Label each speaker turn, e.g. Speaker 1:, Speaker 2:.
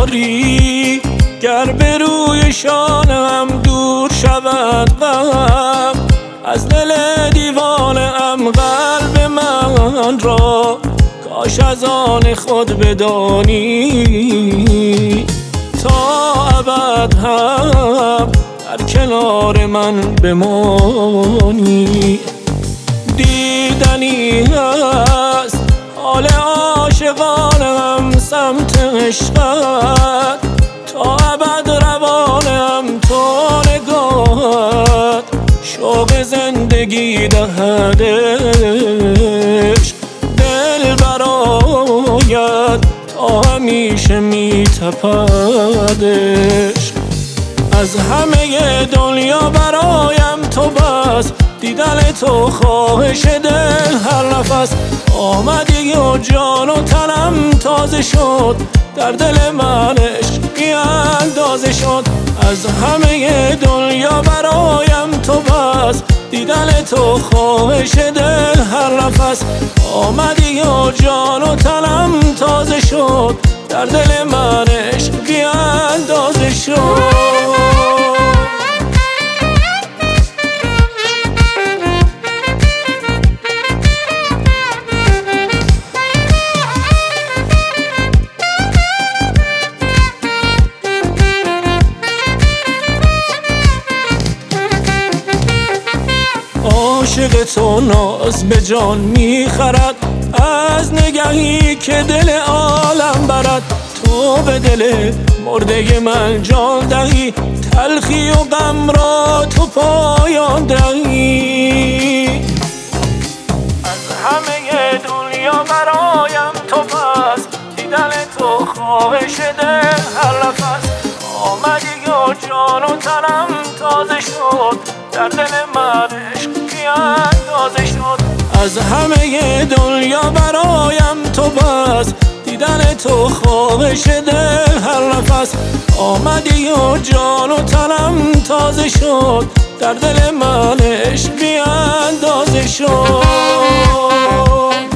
Speaker 1: داری، گر به روی شانم دور شود غم، از دل دیوانه ام قلب من را کاش از آن خود بدانی، تا ابد هم در کنار من بمانی. دیدنی هست حال عاشقانم سمت عشقت، تا ابد روانم تو نگاهت شوق زندگی دهد عشق، دل برایت تا همیشه میتپد عشق. از همه دنیا برایم تو بس، دیدن تو خواهش دل هر نفس، آمدی و جان و تنم تازه شد، در دل من عشقی اندازه شد. از همه دنیا برایم تو بس، دیدن تو خواهش دل هر نفس، آمدی و جان و تنم تازه شد، در دل من عشقی اندازه شد. عاشق تو ناز به جان میخرد، از نگهی که دل عالم برد، تو به دل مرده من جان دهی، تلخی و غم را تو پایان دهی. از همه دنیا برایم تو بس، دیدن تو خواهش دل هر نفس، آمدی و جان و تنم تازه شد، در دل من عشقی اندازه شد. از همه دنیا برایم تو بس، دیدن تو خواهش دل هر نفس، آمدی و جان و تنم تازه شد، در دل من عشقی اندازه شد.